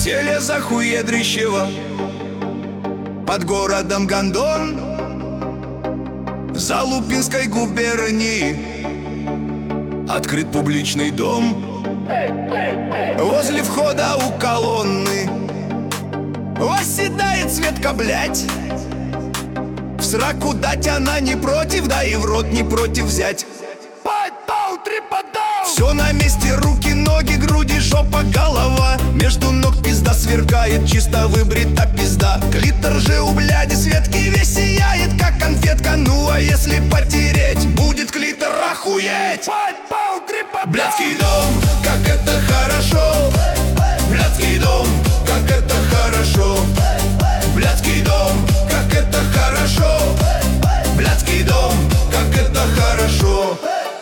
селе Захуедрищево, под городом Гондон, в Залупинской губернии открыт публичный дом. Возле входа у колонны восседает Светка, блядь. В сраку дать она не против, да и в рот не против взять. Все на месте: руки, ноги, груди, жопа, голова. Между ног пизда сверкает, чисто выбрита пизда. Клитор же у бляди Светки весь сияет, как конфетка. Ну а если потереть, будет клитор охуеть. Блядский дом, как это хорошо. Блядский дом, как это хорошо. Блядский дом, как это хорошо. Блядский дом, как это хорошо.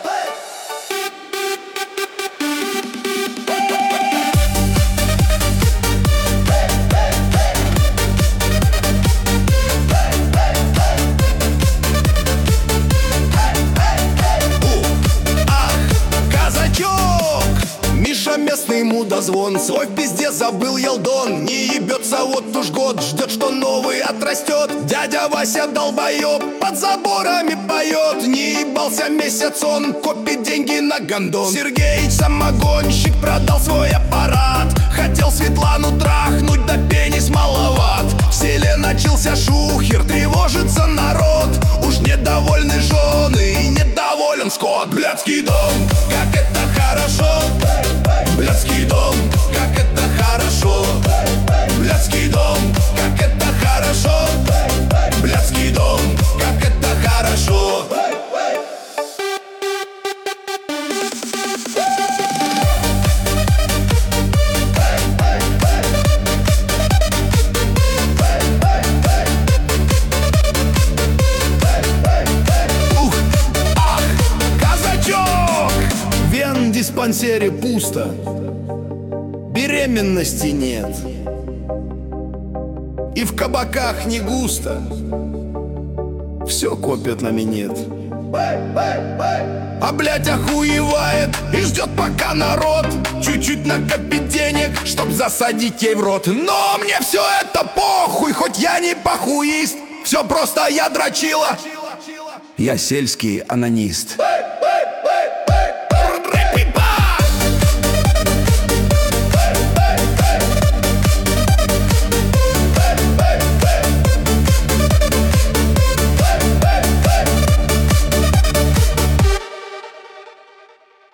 Местный мудозвон, свой в пизде забыл Елдон. Не ебется вот уж год, ждет, что новый отрастет. Дядя Вася долбоеб, под заборами поет. Не ебался месяц он, копит деньги на гондон. Сергеич самогонщик продал свой аппарат. Хотел Светлану трахнуть, да пенис маловат. В селе начался шухер, тревожится народ. Уж недовольны жены и недоволен скот. Блядский дом, как это хорошо. Блядский дом, как это хорошо. Блядский дом, как это хорошо. Блядский дом, как это хорошо. В диспансере пусто, беременности нет, и в кабаках не густо. Все копят на минет. А блядь охуевает и ждет, пока народ чуть-чуть накопит денег, чтоб засадить ей в рот. Но мне все это похуй, хоть я не похуист. Все просто я дрочила. Я сельский анонист.